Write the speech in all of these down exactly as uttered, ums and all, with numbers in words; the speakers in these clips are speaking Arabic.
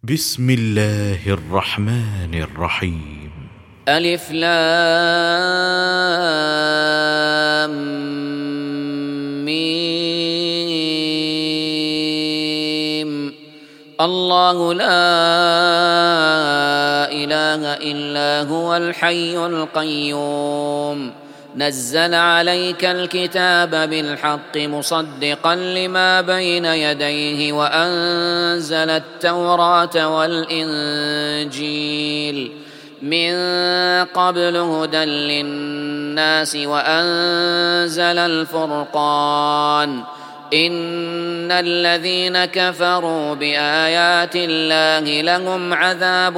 بسم الله الرحمن الرحيم. ألف لام ميم. الله لا إله إلا هو الحي القيوم نزل عليك الكتاب بالحق مصدقا لما بين يديه وأنزل التوراة والإنجيل من قبل هدى للناس وأنزل الفرقان إن الذين كفروا بآيات الله لهم عذاب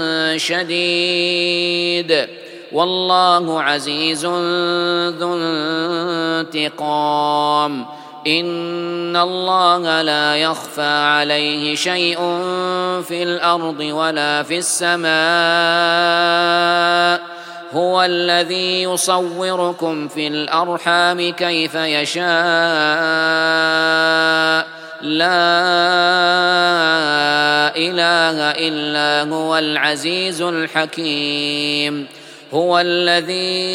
شديد والله عزيز ذو انتقام إن الله لا يخفى عليه شيء في الأرض ولا في السماء هو الذي يصوركم في الأرحام كيف يشاء لا إله إلا هو العزيز الحكيم هو الذي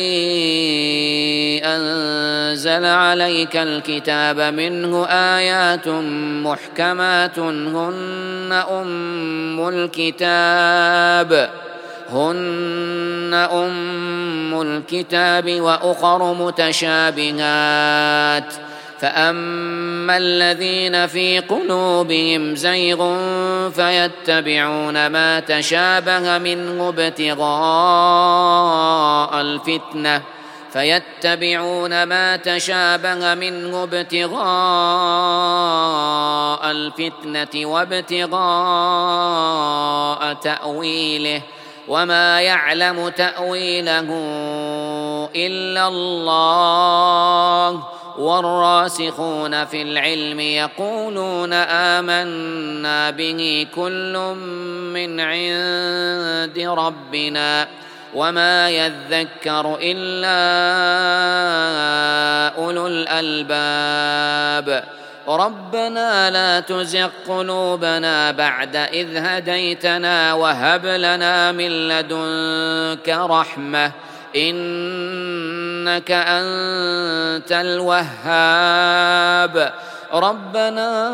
أنزل عليك الكتاب منه آيات محكمات هن أم الكتاب هن أم الكتاب وأخر متشابهات فأما الذين في قلوبهم زيغ فيتبعون ما تشابه منه ابتغاء الفتنة فيتبعون ما تشابه منه ابتغاء الفتنة وابتغاء تأويله وما يعلم تأويله إلا الله والراسخون في العلم يقولون آمنا به كل من عند ربنا وما يذكر إلا أولو الألباب ربنا لا تزغ قلوبنا بعد إذ هديتنا وهب لنا من لدنك رحمة إنك أنت الوهاب ربنا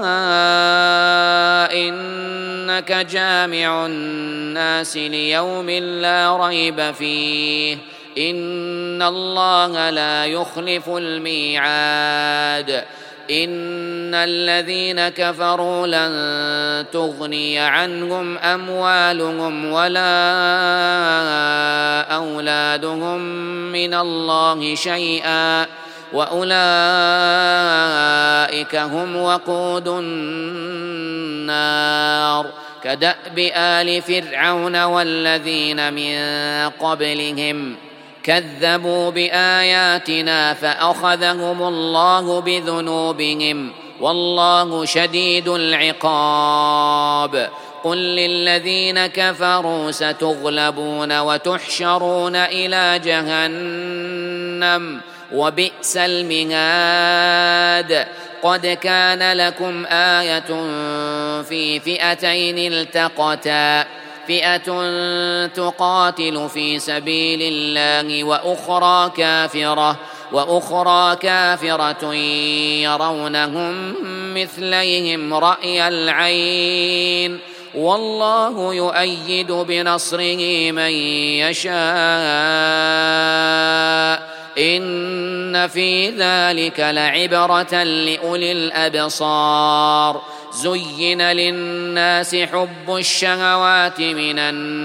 إنك جامع الناس ليوم لا ريب فيه إن الله لا يخلف الميعاد إن الذين كفروا لن تغني عنهم أموالهم ولا أولادهم من الله شيئا وأولئك هم وقود النار كدأب آل فرعون والذين من قبلهم كذبوا بآياتنا فأخذهم الله بذنوبهم والله شديد العقاب قل للذين كفروا ستغلبون وتحشرون إلى جهنم وبئس المهاد قد كان لكم آية في فئتين التقتا فئة تقاتل في سبيل الله وأخرى كافرة وأخرى كافرة يرونهم مثليهم رأي العين والله يؤيد بنصره من يشاء إن في ذلك لعبرة لأولي الأبصار زين للناس حب الشهوات من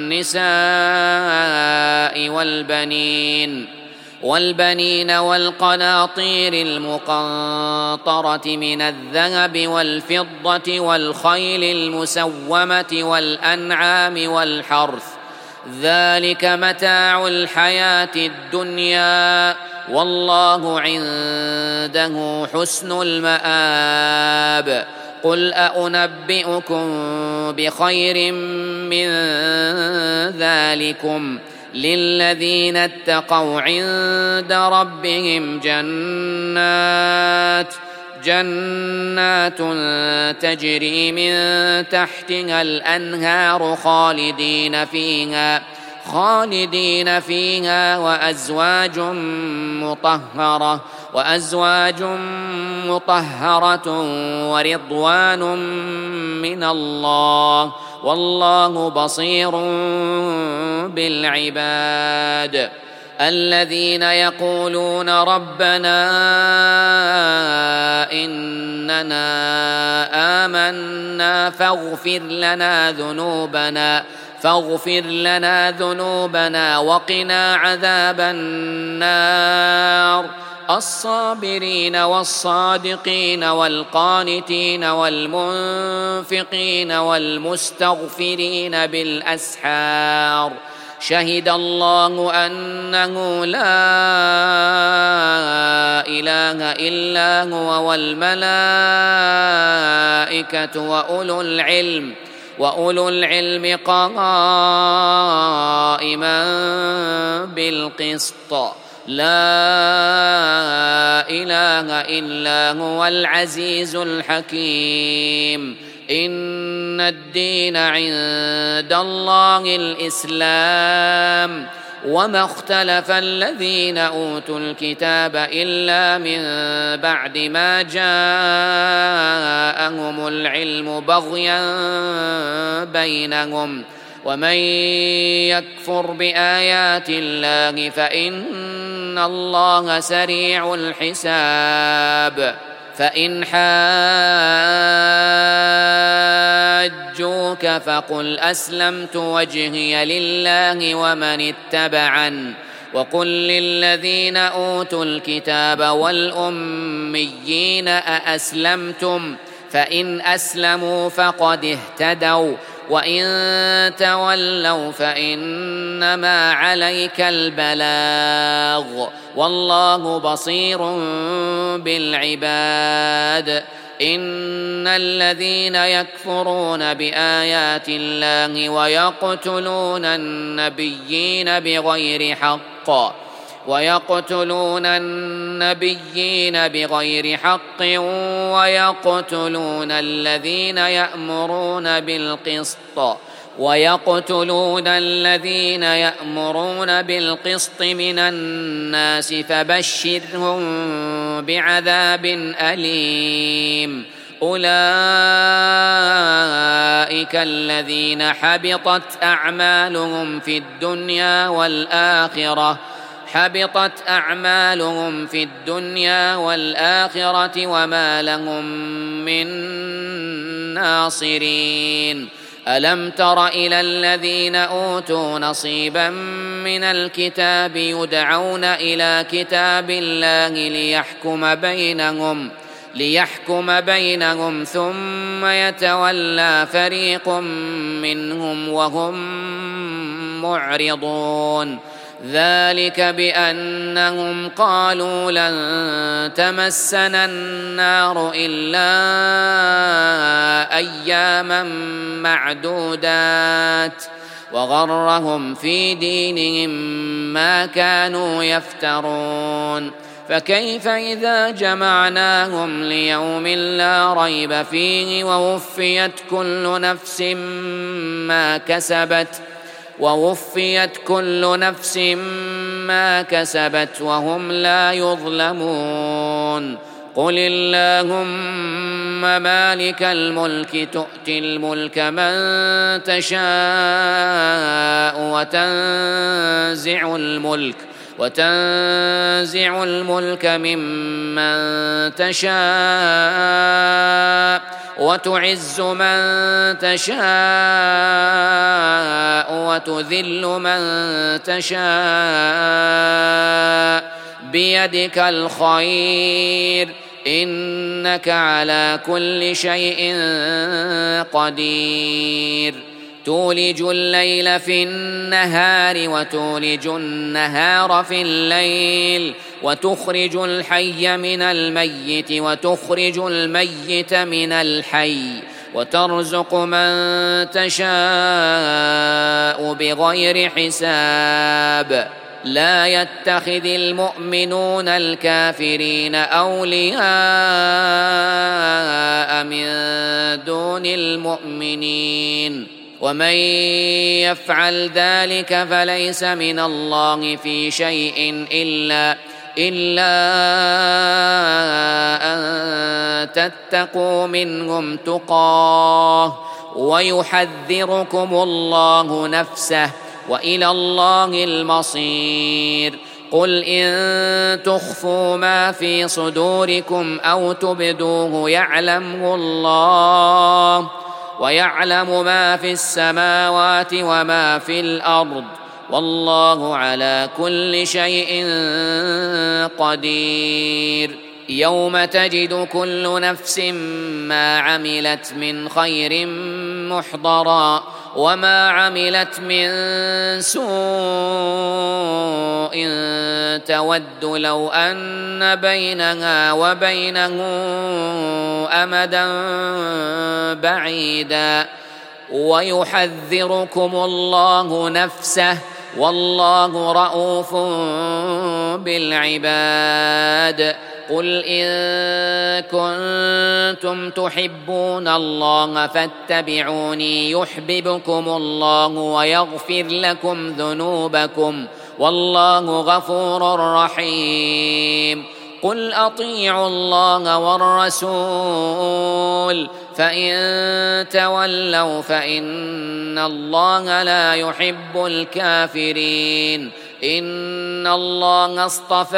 النساء والبنين والبنين والقناطير المقنطرة من الذهب والفضة والخيل المسومة والأنعام والحرث ذلك متاع الحياة الدنيا والله عنده حسن المآب قل أنبئكم بخير من ذلكم للذين اتقوا عند ربهم جنات جنات تجري من تحتها الأنهار خالدين فيها خالدين فيها وأزواج مطهرة وأزواج مطهرة ورضوان من الله والله بصير بالعباد. الذين يقولون ربنا إننا آمنا فاغفر لنا ذنوبنا فاغفر لنا ذنوبنا وقنا عذاب النار. الصابرين والصادقين والقانتين والمنفقين والمستغفرين بالأسحار. شهد الله أنه لا إله إلا هو والملائكة وأولو العلم وأولو العلم قائما بالقسط. لا إله إلا هو العزيز الحكيم. إن الدين عند الله الإسلام وما اختلف الذين أوتوا الكتاب إلا من بعد ما جاءهم العلم بغيا بينهم ومن يكفر بآيات الله فإن الله سريع الحساب. فإن حاجوك فقل أسلمت وجهي لله ومن اتبعن وقل للذين أوتوا الكتاب والأميين أأسلمتم فإن أسلموا فقد اهتدوا وإن تولوا فإنما عليك البلاغ والله بصير بالعباد. إن الذين يكفرون بآيات الله ويقتلون النبيين بغير حق ويقتلون النبيين بغير حق ويقتلون الذين يأمرون بالقسط ويقتلون الذين يأمرون بالقسط من الناس فبشرهم بعذاب أليم. أولئك الذين حبطت أعمالهم في الدنيا والآخرة حبطت أعمالهم في الدنيا والآخرة وما لهم من ناصرين. ألم تر إلى الذين أوتوا نصيبا من الكتاب يدعون إلى كتاب الله ليحكم بينهم ليحكم بينهم ثم يتولى فريق منهم وهم معرضون. ذلك بأنهم قالوا لن تمسنا النار إلا أياما معدودات وغرهم في دينهم ما كانوا يفترون. فكيف إذا جمعناهم ليوم لا ريب فيه ووفيت كل نفس ما كسبت ووفيت كل نفس ما كسبت وهم لا يظلمون. قل اللهم مالك الملك تؤتي الملك من تشاء وتنزع الملك وتنزع الملك ممن تشاء وتعز من تشاء وتذل من تشاء بيدك الخير إنك على كل شيء قدير. تولج الليل في النهار وتولج النهار في الليل وتخرج الحي من الميت وتخرج الميت من الحي وترزق من تشاء بغير حساب. لا يتخذ المؤمنون الكافرين أولياء من دون المؤمنين ومن يفعل ذلك فليس من الله في شيء إلا إلا أن تتقوا منهم تقاه ويحذركم الله نفسه وإلى الله المصير. قل إن تخفوا ما في صدوركم أو تبدوه يعلمه الله ويعلم ما في السماوات وما في الأرض والله على كل شيء قدير. يوم تجد كل نفس ما عملت من خير محضرا وما عملت من سوء تود لو أن بينها وبينه أمدا بعيدا ويحذركم الله نفسه والله رءوف بالعباد. قل إن كنتم تحبون الله فاتبعوني يحببكم الله ويغفر لكم ذنوبكم والله غفور رحيم. قل أطيعوا الله والرسول فإن تولوا فإن الله لا يحب الكافرين. إن الله اصطفى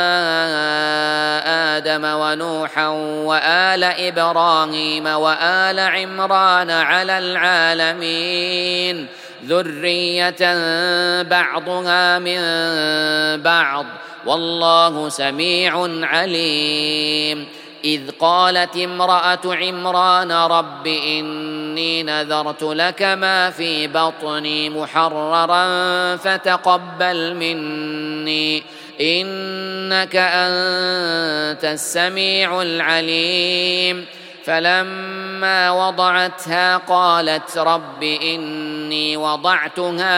آدم ونوحا وآل إبراهيم وآل عمران على العالمين ذرية بعضها من بعض والله سميع عليم. إذ قالت امرأة عمران رب إني نذرت لك ما في بطني محررا فتقبل مني إنك أنت السميع العليم. فلما وضعتها قالت رب إني وضعتها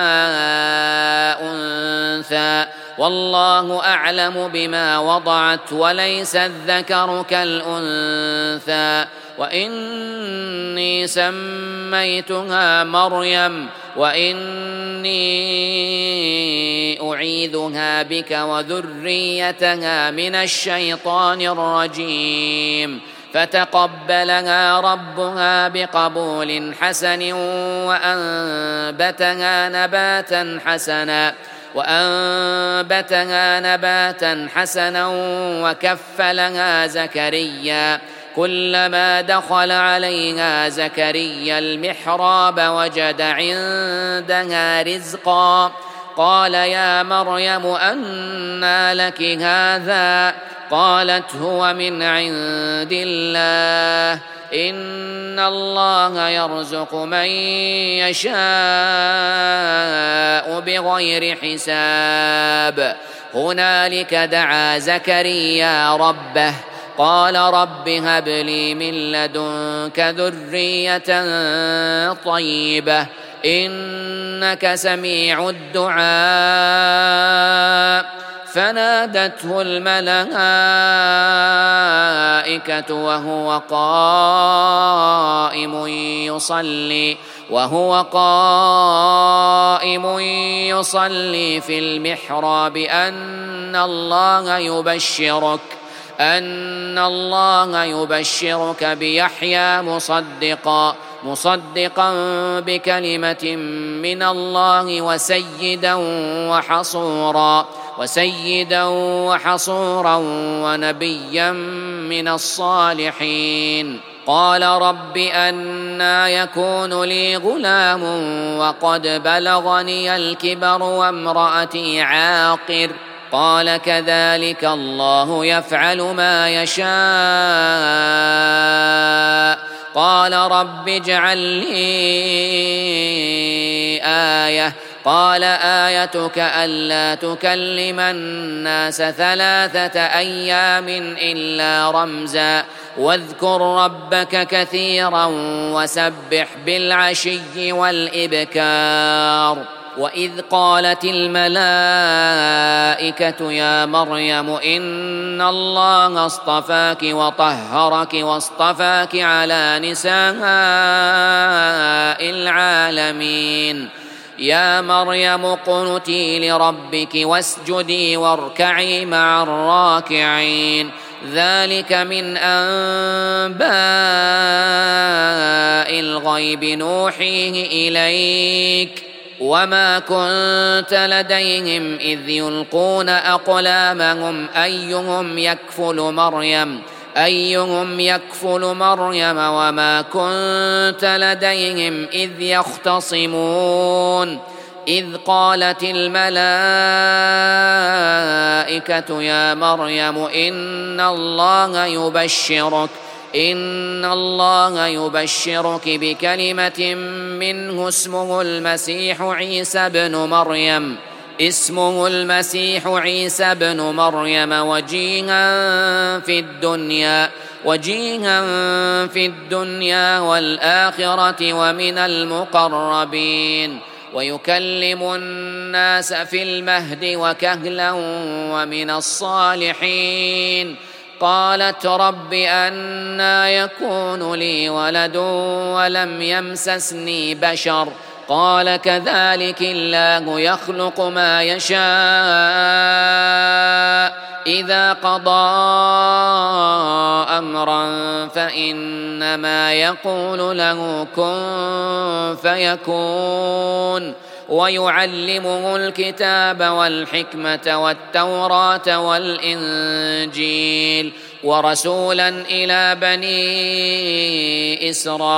أنثى والله أعلم بما وضعت وليس الذكر كالأنثى وإني سميتها مريم وإني أعيذها بك وذريتها من الشيطان الرجيم. فتقبلها ربها بقبول حسن وأنبتها نباتا حسنا وأنبتها نباتا حسنا وكفلها زكريا كلما دخل عليها زكريا المحراب وجد عندها رزقا قال يا مريم أنى لك هذا قالت هو من عند الله إن الله يرزق من يشاء بغير حساب. هنالك دعا زكريا ربه قال رب هب لي من لدنك ذرية طيبة إنك سميع الدعاء. فنادته الملائكة وهو قائم يصلي وهو قائم يصلي في المحراب أن الله يبشرك أن الله يبشرك بيحيى مصدقا مصدقا بكلمة من الله وسيدا وحصورا وسيدا وحصورا ونبيا من الصالحين. قال رب أنى يكون لي غلام وقد بلغني الكبر وامرأتي عاقر قال كذلك الله يفعل ما يشاء. قال رب اجعل لي آية قال آيتك ألا تكلم الناس ثلاثة أيام إلا رمزا واذكر ربك كثيرا وسبح بالعشي والإبكار. وإذ قالت الملائكة يا مريم إن الله اصطفاك وطهرك واصطفاك على نساء العالمين يا مريم اقنتي لربك واسجدي واركعي مع الراكعين ذلك من أنباء الغيب نوحيه إليك وما كنت لديهم إذ يلقون أقلامهم أيهم يكفل مريم أيهم يكفل مريم وما كنت لديهم إذ يختصمون إذ قالت الملائكة يا مريم إن الله يبشرك إن الله يبشرك بكلمة منه اسمه المسيح عيسى بن مريم اسمه المسيح عيسى بن مريم وجيها في الدنيا وجيها في الدنيا والآخرة ومن المقربين ويكلم الناس في المهد وكهلا ومن الصالحين قالت رب أنى يكون لي ولد ولم يمسسني بشر قال كذلك الله يخلق ما يشاء إذا قضى أمرا فإنما يقول له كن فيكون ويعلمه الكتاب والحكمة والتوراة والإنجيل ورسولا إلى بني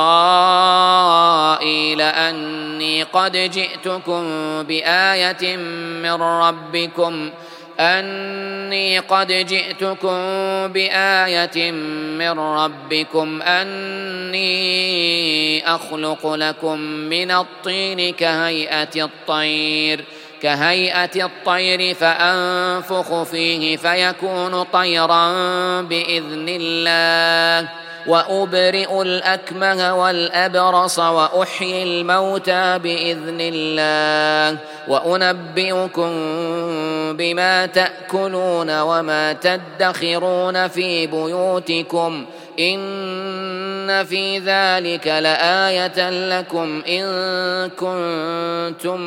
إسرائيل أني قد جئتكم بآية من ربكم أني قد جئتكم بآية من ربكم أني أخلق لكم من الطين كهيئة الطير كهيئة الطير فأنفخ فيه فيكون طيرا بإذن الله وأبرئ الأكمه والأبرص وأحيي الموتى بإذن الله وأنبئكم بما تأكلون وما تدخرون في بيوتكم إن في ذلك لآية لكم إن كنتم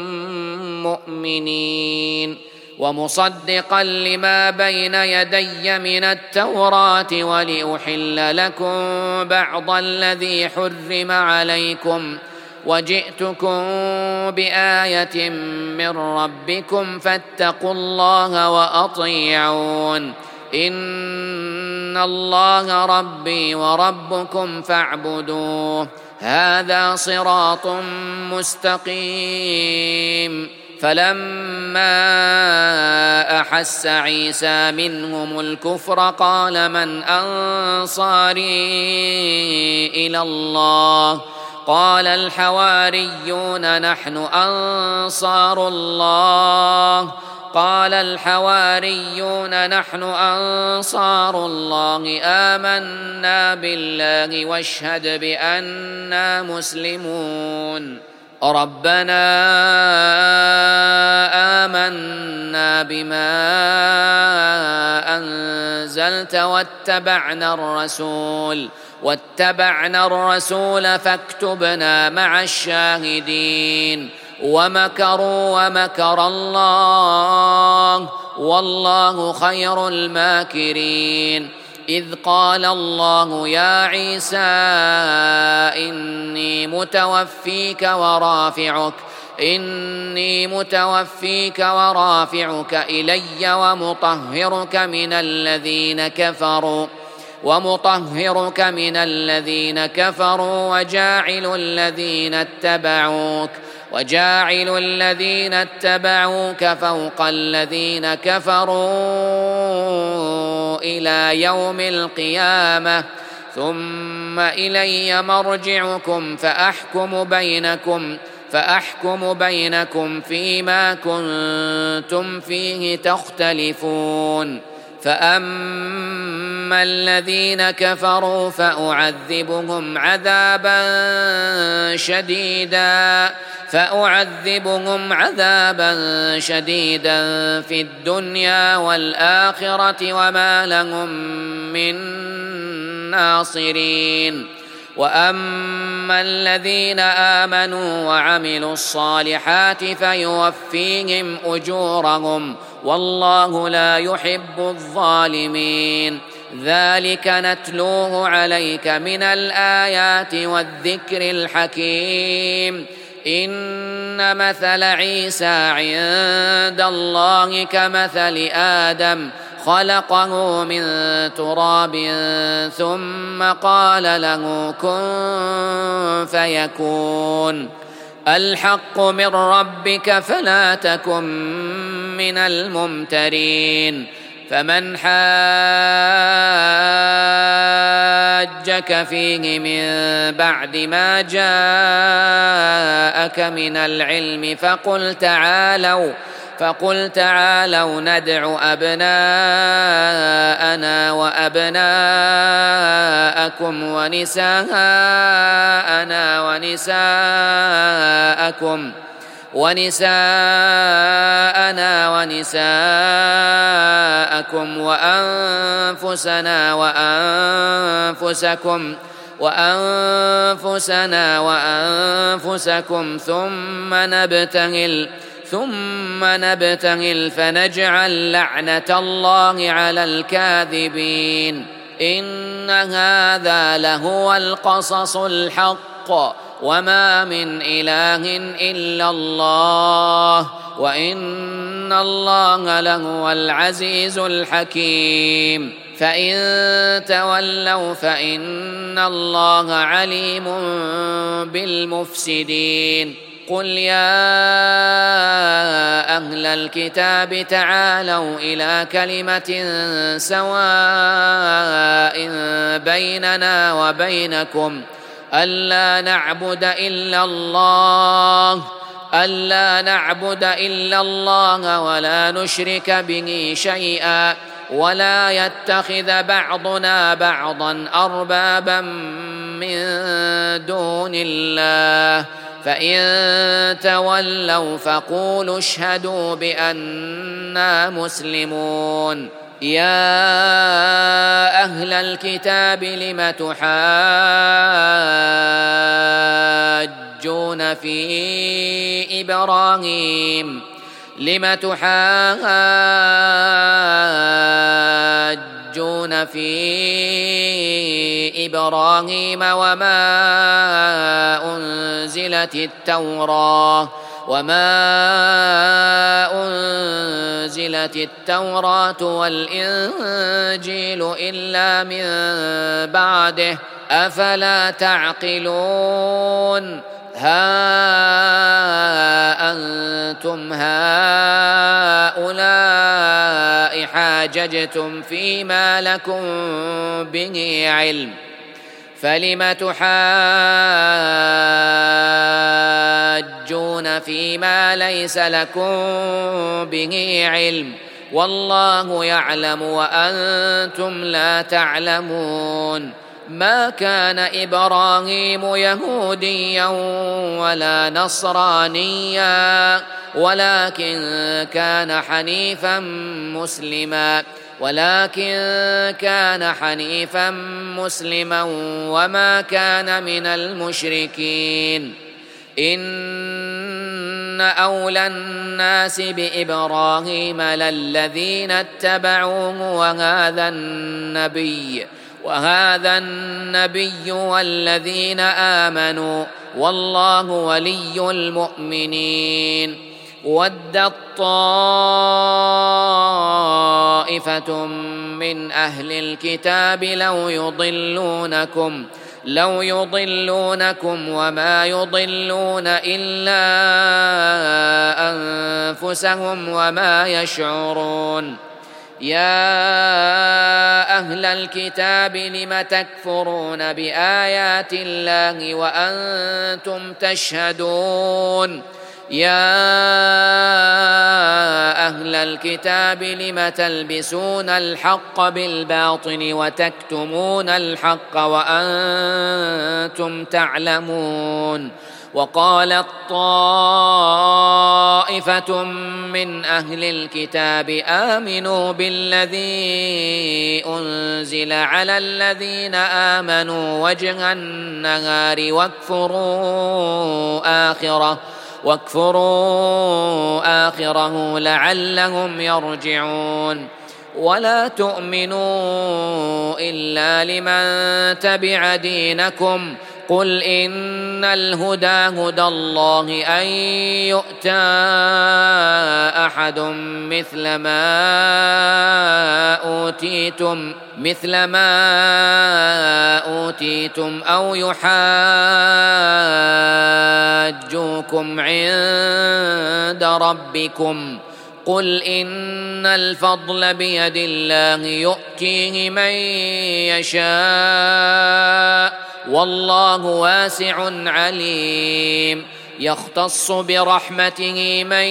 مؤمنين ومصدقا لما بين يدي من التوراة ولأحل لكم بعض الذي حرم عليكم وجئتكم بآية من ربكم فاتقوا الله وأطيعون إن الله ربي وربكم فاعبدوه هذا صراط مستقيم فلما أحس عيسى منهم الكفر قال من أنصاري إلى الله قال الحواريون نحن أنصار الله قال الحواريون نحن أنصار الله آمنا بالله واشهد بأننا مسلمون ربنا آمنا بما أنزلت واتبعنا الرسول واتبعنا الرسول فاكتبنا مع الشاهدين ومكروا ومكر الله والله خير الماكرين إذ قال الله يا عيسى إني متوفيك ورافعك إني متوفيك ورافعك إلي ومطهرك من الذين كفروا ومطهرك من الذين كفروا وجاعل الذين اتبعوك وجاعل الذين اتبعوك فوق الذين كفروا إلى يوم القيامة ثم إلي مرجعكم فأحكم بينكم فأحكم بينكم فيما كنتم فيه تختلفون فأما الذين كفروا فأعذبهم عذابا شديدا فأعذبهم عذابا شديدا في الدنيا والآخرة وما لهم من ناصرين. وأما الذين آمنوا وعملوا الصالحات فيوفيهم أجورهم والله لا يحب الظالمين. ذلك نتلوه عليك من الآيات والذكر الحكيم. إن مثل عيسى عند الله كمثل آدم خلقه من تراب ثم قال له كن فيكون. الحق من ربك فلا تكن من الممترين. فمن حاجك فيه من بعد ما جاءك من العلم فقل تعالوا فقل تعالوا ندع أبناءنا وأبناءكم ونساءنا ونساءكم ونساءنا ونساءكم وأنفسنا وأنفسكم وأنفسنا وأنفسكم ثم نبتهل ثم نبتهل فنجعل لعنة الله على الكاذبين. إن هذا لهو القصص الحق وما من إله إلا الله وإن الله لهو العزيز الحكيم. فإن تولوا فإن الله عليم بالمفسدين. قل يا أهل الكتاب تعالوا إلى كلمة سواء بيننا وبينكم ألا نعبد إلا الله ألا نعبد إلا الله ولا نشرك به شيئا ولا يتخذ بعضنا بعضا أربابا من دون الله. فإن تولوا فقولوا اشهدوا بأننا مسلمون. يا أهل الكتاب لم تحاجون في إبراهيم لم تحاجون في إبراهيم وما أنزلت التوراة وما أنزلت التوراة والإنجيل إلا من بعده أفلا تعقلون. ها أنتم هؤلاء حاججتم فيما لكم به علم فلم تحاجون فيما ليس لكم به علم والله يعلم وأنتم لا تعلمون. ما كان إبراهيم يهوديا ولا نصرانيا ولكن كان حنيفا مسلما ولكن كان حنيفا مسلما وما كان من المشركين. إن أولى الناس بإبراهيم للذين اتبعوه وهذا النبي وهذا النبي والذين آمنوا والله ولي المؤمنين. ودت طائفة من أهل الكتاب لو يضلونكم لو يضلونكم وما يضلون إلا أنفسهم وما يشعرون. يا أهل الكتاب لم تكفرون بآيات الله وأنتم تشهدون. يا أهل الكتاب لم تلبسون الحق بالباطل وتكتمون الحق وأنتم تعلمون. وقالت طائفة من أهل الكتاب آمنوا بالذي أنزل على الذين آمنوا وجه النهار واكفروا آخره واكفروا آخره لعلهم يرجعون. ولا تؤمنوا إلا لمن تبع دينكم قل إن الهدى هدى الله أن يؤتى أحد مثل ما أوتيتم مثل ما أوتيتم أو يحاجوكم عند ربكم قل إن الفضل بيد الله يؤتيه من يشاء والله واسع عليم. يختص برحمته من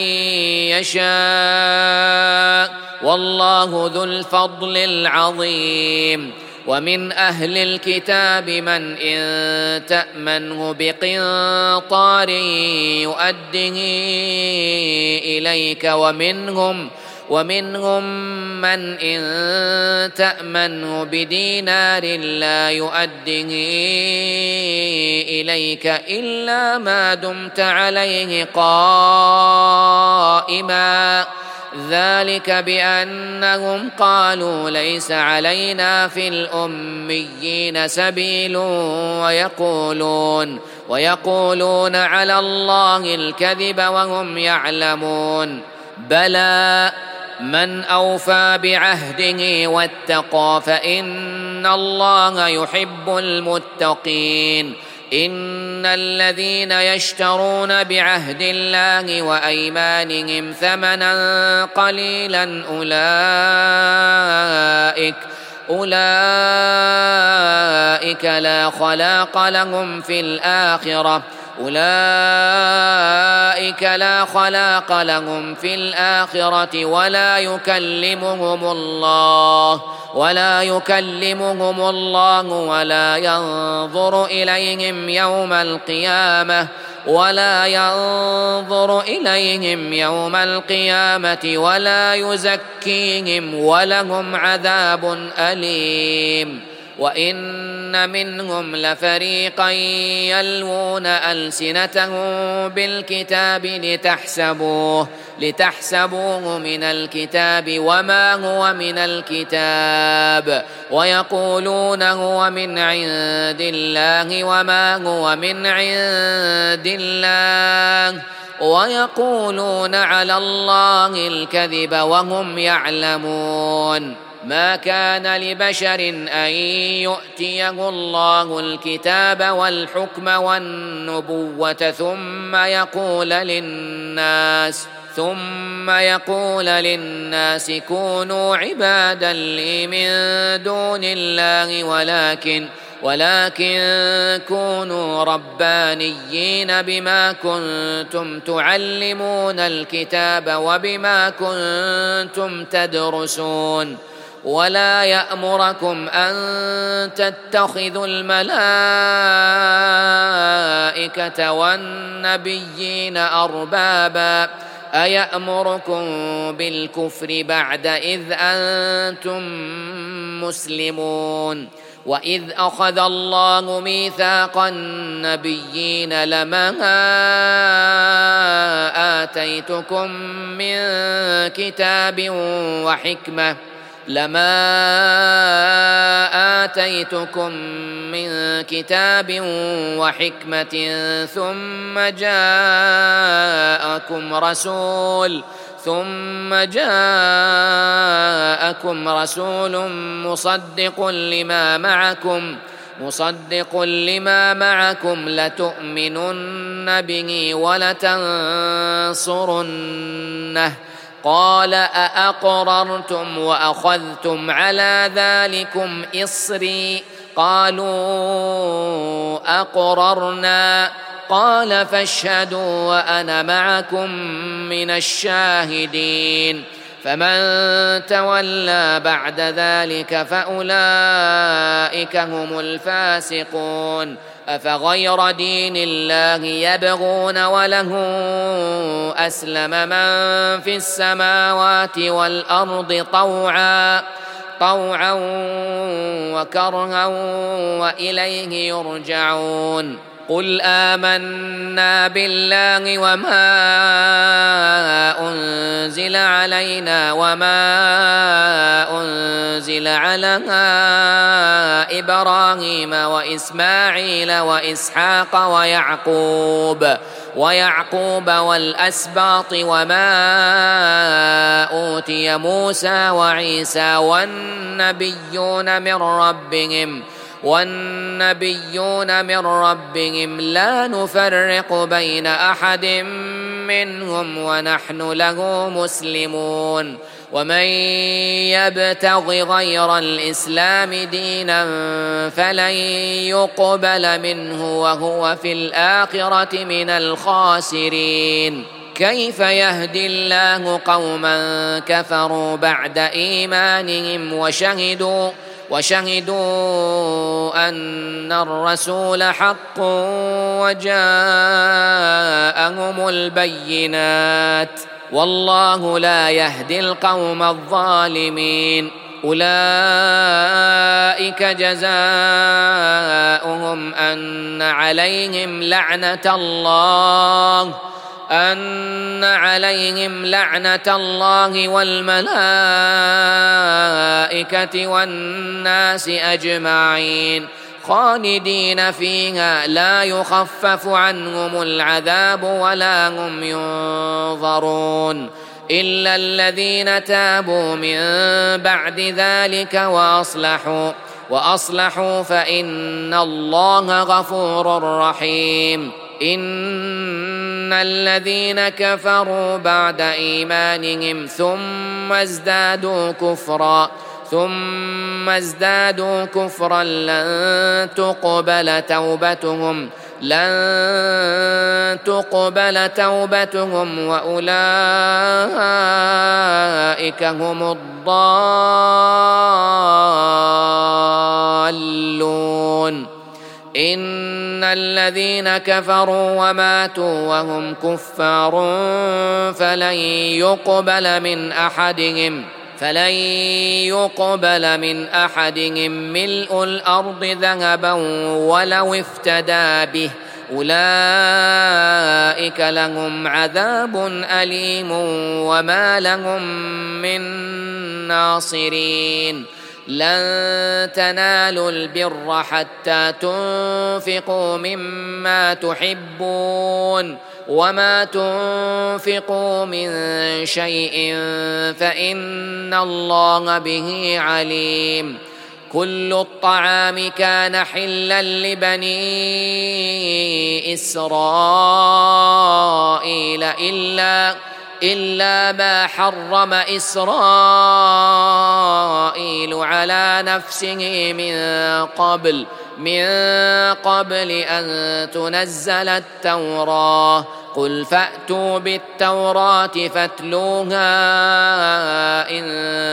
يشاء والله ذو الفضل العظيم. ومن أهل الكتاب من إن تأمنه بقنطار يؤده إليك ومنهم ومنهم من إن تأمنه بدينار لا يؤده إليك إلا ما دمت عليه قائما ذلك بأنهم قالوا ليس علينا في الأميين سبيل ويقولون ويقولون على الله الكذب وهم يعلمون. بلى من أوفى بعهده واتقى فإن الله يحب المتقين. إن الذين يشترون بعهد الله وأيمانهم ثمنا قليلا أولئك أولئك لا خلاق لهم في الآخرة أولئك لا خلاق لهم في الآخرة ولا يكلمهم الله ولا يكلمهم الله ولا ينظر إليهم يوم القيامة ولا ينظر إليهم يوم القيامة ولا يزكيهم ولهم عذاب أليم. وإن منهم لفريقا يلوون ألسنتهم بالكتاب لتحسبوه لتحسبوه من الكتاب وما هو من الكتاب ويقولون هو من عند الله وما هو من عند الله ويقولون على الله الكذب وهم يعلمون. ما كان لبشر أن يؤتيه الله الكتاب والحكم والنبوة ثم يقول للناس ثم يقول للناس كونوا عبادا لي من دون الله ولكن ولكن كونوا ربانيين بما كنتم تعلمون الكتاب وبما كنتم تدرسون. ولا يأمركم أن تتخذوا الملائكة والنبيين أربابا أيأمركم بالكفر بعد إذ أنتم مسلمون. وإذ أخذ الله ميثاق النبيين لما آتيتكم من كتاب وحكمة لما آتيتكم من كتاب وحكمة ثم جاءكم رسول ثم جاءكم رسول مصدق لما معكم مصدق لما معكم لتؤمنن به ولتنصرنه قال أأقررتم وأخذتم على ذلكم إصري قالوا أقررنا قال فاشهدوا وأنا معكم من الشاهدين فمن تولى بعد ذلك فأولئك هم الفاسقون أفغير دين الله يبغون وله أسلم من في السماوات والأرض طوعا طوعا وكرها وإليه يرجعون قل آمنا بالله وما أنزل علينا وما أنزل على إبراهيم وإسماعيل وإسحاق ويعقوب ويعقوب والأسباط وما أوتي موسى وعيسى والنبيون من ربهم والنبيون من ربهم لا نفرق بين أحد منهم ونحن له مسلمون ومن يبتغ غير الإسلام دينا فلن يقبل منه وهو في الآخرة من الخاسرين كيف يهدي الله قوما كفروا بعد إيمانهم وشهدوا وشهدوا أن الرسول حق وجاءهم البينات والله لا يهدي القوم الظالمين أولئك جزاؤهم أن عليهم لعنة الله أن عليهم لعنة الله والملائكة والناس أجمعين خالدين فيها لا يخفف عنهم العذاب ولا هم ينظرون إلا الذين تابوا من بعد ذلك وأصلحوا وأصلحوا فإن الله غفور رحيم إن الذين كفروا بعد إيمانهم ثم ازدادوا كفرا ثم ازدادوا كفرا لن تقبل توبتهم لن تقبل توبتهم وأولئك هم الضالون إن الذين كفروا وماتوا وهم كفار فلن يقبل من أحدهم فلن يقبل من أحدهم ملء الأرض ذهبا ولو افتدى به أولئك لهم عذاب أليم وما لهم من ناصرين لن تنالوا البر حتى تنفقوا مما تحبون وما تنفقوا من شيء فإن الله به عليم كل الطعام كان حلا لبني إسرائيل إلا إلا ما حرم إسرائيل على نفسه من قبل من قبل أن تنزل التوراة قل فأتوا بالتوراة فاتلوها إن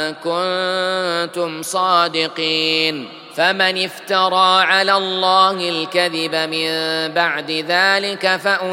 كنتم صادقين فمن افترى على الله الكذب من بعد ذلك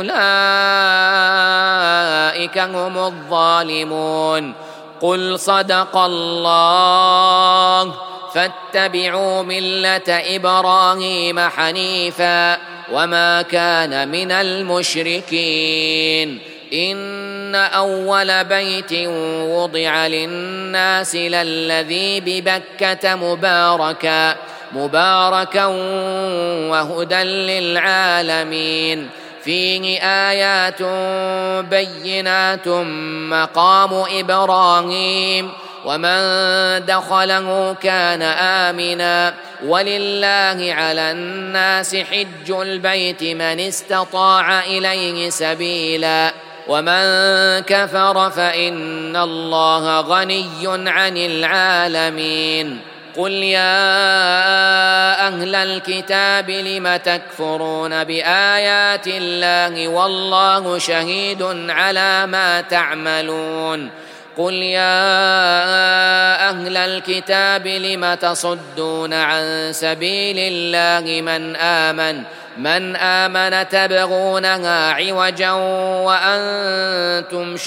فأولئك هم الظالمون قل صدق الله فاتبعوا ملة إبراهيم حنيفا وما كان من المشركين إن أول بيت وضع للناس للذي ببكة مباركا مباركا وهدى للعالمين فيه آيات بينات مقام إبراهيم ومن دخله كان آمنا ولله على الناس حج البيت من استطاع إليه سبيلا ومن كفر فإن الله غني عن العالمين قل يا أهل الكتاب لم تكفرون بآيات الله والله شهيد على ما تعملون قل يا أهل الكتاب لم تصدون عن سبيل الله من آمن من آمن تبغونها عوجا وأنتم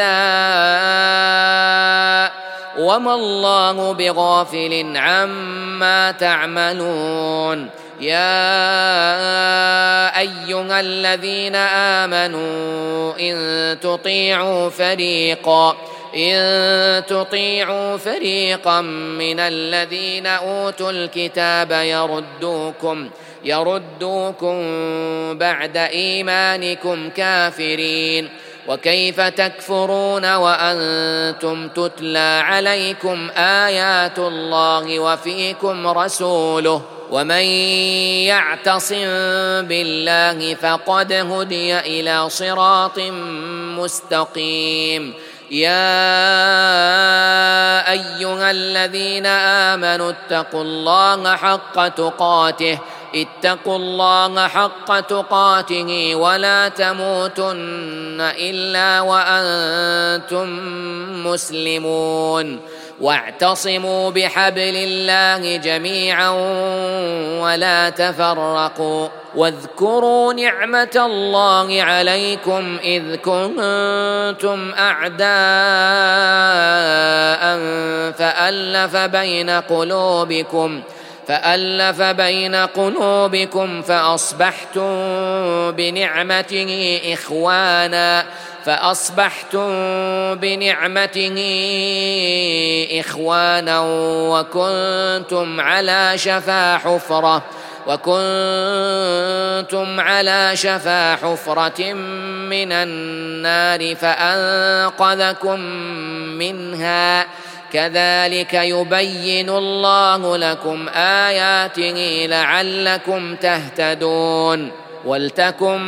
شهداء وما الله بغافل عما تعملون يا أيها الذين آمنوا إن تطيعوا فريقا إن تطيعوا فريقا من الذين أوتوا الكتاب يردوكم يردوكم بعد إيمانكم كافرين وكيف تكفرون وأنتم تتلى عليكم آيات الله وفيكم رسوله ومن يعتصم بالله فقد هدي إلى صراط مستقيم يا أيها الذين آمنوا اتقوا الله حق تقاته اتقوا الله حق تقاته ولا تموتن إلا وأنتم مسلمون واعتصموا بحبل الله جميعا ولا تفرقوا واذكروا نعمة الله عليكم إذ كنتم أعداء فألف بين قلوبكم فألف بين قلوبكم فأصبحتم بنعمته إخوانا فأصبحتم بنعمته إخوانا وكنتم على شفا حفرة وكنتم على شفا حفرة من النار فأنقذكم منها كذلك يبين الله لكم آياته لعلكم تهتدون ولتكن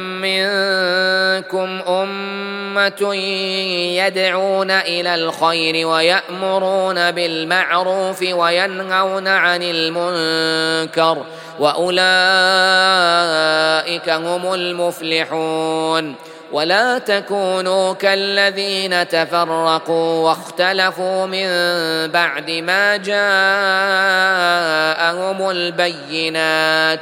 منكم أمة يدعون إلى الخير ويأمرون بالمعروف وينهون عن المنكر وأولئك هم المفلحون ولا تكونوا كالذين تفرقوا واختلفوا من بعد ما جاءهم البينات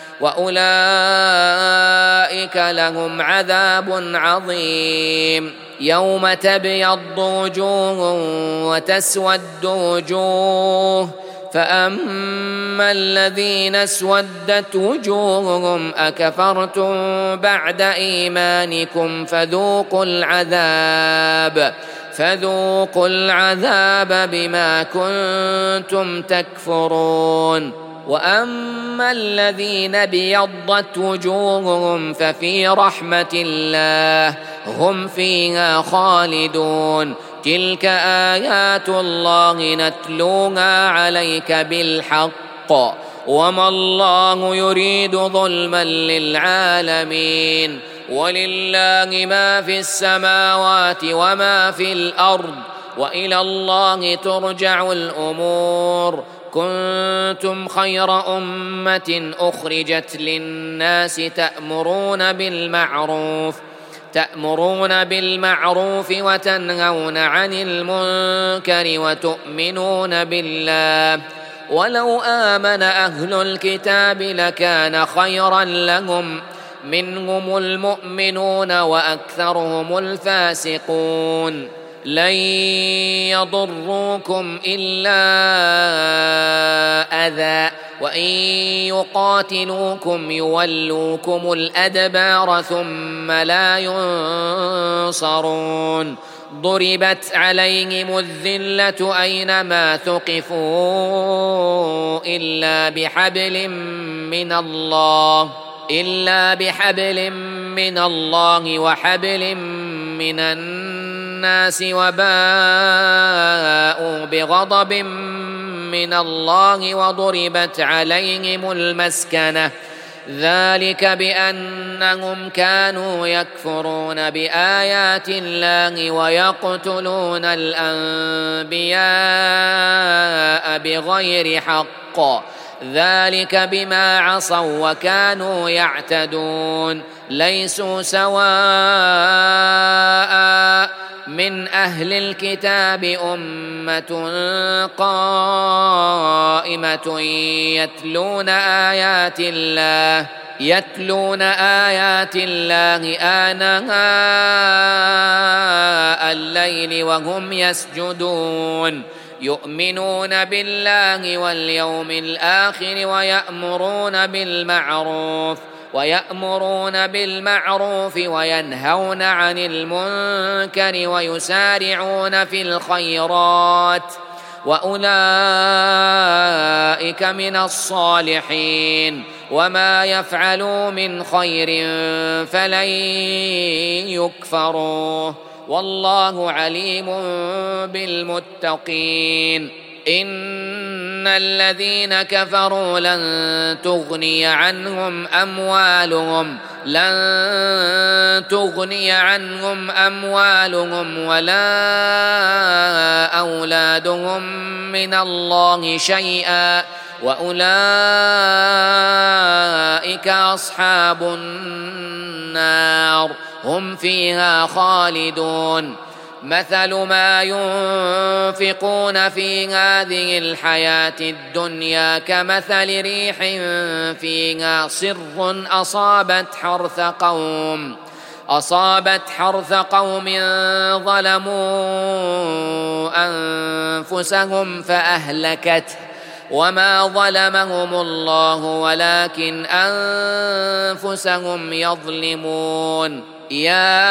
وأولئك لهم عذاب عظيم يوم تبيض وجوه وتسود وجوه فأما الذين اسودت وجوههم أكفرتم بعد إيمانكم فذوقوا العذاب فذوقوا العذاب بما كنتم تكفرون وأما الذين ابيضت وجوههم ففي رحمة الله هم فيها خالدون تلك آيات الله نتلوها عليك بالحق وما الله يريد ظلما للعالمين ولله ما في السماوات وما في الأرض وإلى الله ترجع الأمور كنتم خير أمة أخرجت للناس تأمرون بالمعروف تأمرون بالمعروف وتنهون عن المنكر وتؤمنون بالله ولو آمن أهل الكتاب لكان خيرا لهم منهم المؤمنون وأكثرهم الفاسقون لن يضروكم إلا أذى وإن يقاتلوكم يولوكم الأدبار ثم لا ينصرون ضربت عليهم الذلة أينما ثقفوا إلا بحبل من الله إلا بحبل من الله وحبل من الناس وباءوا بغضب من الله وضربت عليهم المسكنة ذلك بأنهم كانوا يكفرون بآيات الله ويقتلون الأنبياء بغير حق، ذلك بما عصوا وكانوا يعتدون. ليسوا سواء من أهل الكتاب أمة قائمة يتلون آيات الله يتلون آيات الله آناء الليل وهم يسجدون، يؤمنون بالله واليوم الآخر ويأمرون بالمعروف ويأمرون بالمعروف وينهون عن المنكر ويسارعون في الخيرات، وأولئك من الصالحين، وما يفعلوا من خير فلن يكفروه، والله عليم بالمتقين. إن الذين كفروا لن تغني عنهم أموالهم لن تغني عنهم أموالهم ولا أولادهم من الله شيئا، وأولئك أصحاب النار هم فيها خالدون. مثل ما ينفقون في هذه الحياة الدنيا كمثل ريح فيها صر أصابت حرث قوم أصابت حرث قوم ظلموا أنفسهم فأهلكته، وما ظلمهم الله ولكن أنفسهم يظلمون. يا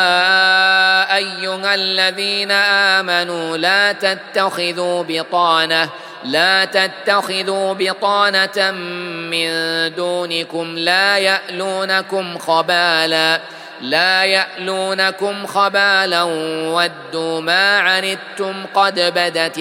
أيها الذين آمنوا لا تتخذوا بطانة لا تتخذوا بطانة من دونكم لا يألونكم خبالا لا يألونكم خبالا ودوا ما عنتم قد بدت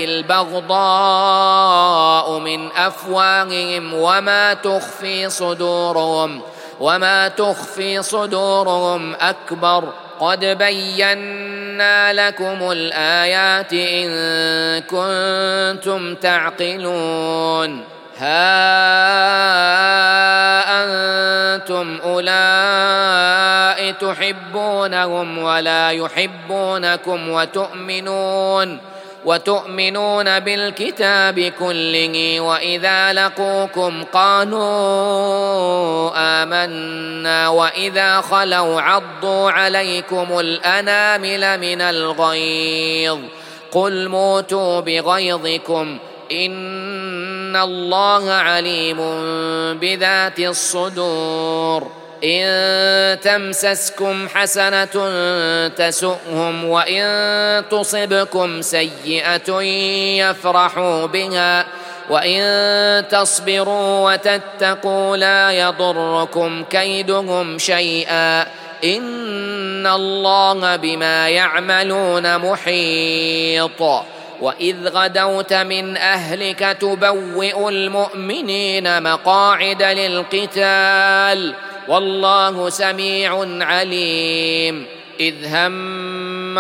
البغضاء من أفواههم وما تخفي صدورهم وما تخفي صدورهم أكبر، قد بينا لكم الآيات إن كنتم تعقلون. ها أنتم أولئك تحبونهم ولا يحبونكم وتؤمنون وتؤمنون بالكتاب كله، وإذا لقوكم قالوا آمنا وإذا خلوا عضوا عليكم الأنامل من الغيظ، قل موتوا بغيظكم إن الله عليم بذات الصدور. إن تمسسكم حسنة تسؤهم وإن تصبكم سيئة يفرحوا بها وإن تصبروا وتتقوا لا يضركم كيدهم شيئا إن الله بما يعملون محيط. وإذ غدوت من أهلك تبوئ المؤمنين مقاعد للقتال والله سميع عليم. إذ هم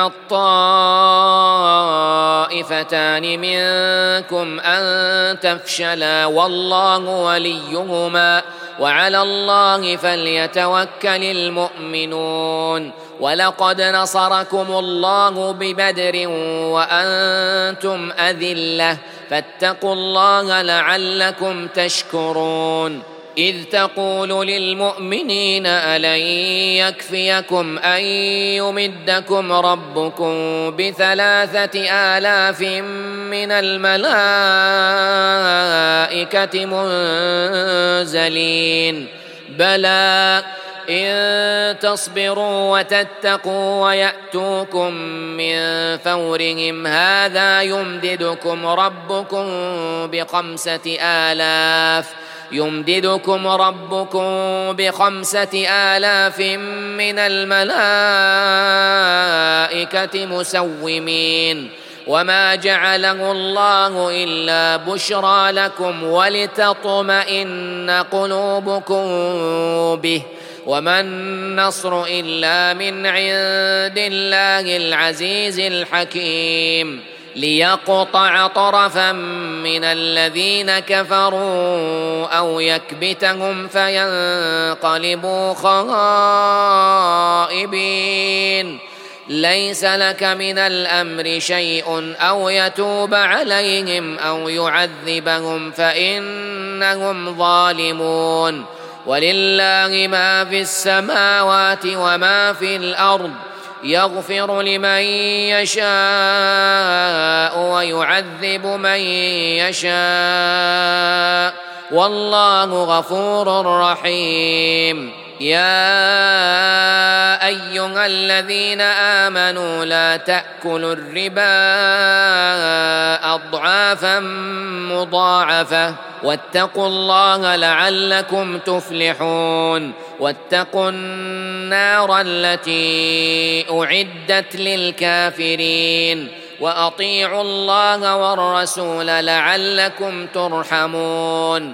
الطائفتان منكم أن تفشلا والله وليهما وعلى الله فليتوكل المؤمنون. ولقد نصركم الله ببدر وأنتم أذلة فاتقوا الله لعلكم تشكرون. إذ تقول للمؤمنين ألن يكفيكم أن يمدكم ربكم بثلاثة آلاف من الملائكة منزلين بلى إن تصبروا وتتقوا ويأتوكم من فورهم هذا يمددكم ربكم بخمسة آلاف يمددكم ربكم بخمسة آلاف من الملائكة مسومين وما جعله الله إلا بشرى لكم ولتطمئن قلوبكم به وما النصر إلا من عند الله العزيز الحكيم ليقطع طرفا من الذين كفروا أو يكبتهم فينقلبوا خائبين ليس لك من الأمر شيء أو يتوب عليهم أو يعذبهم فإنهم ظالمون ولله ما في السماوات وما في الأرض يغفر لمن يشاء ويعذب من يشاء والله غفور رحيم يا أيها الذين آمنوا لا تأكلوا الربا أضعافا مضاعفة واتقوا الله لعلكم تفلحون واتقوا النار التي أعدت للكافرين وأطيعوا الله والرسول لعلكم ترحمون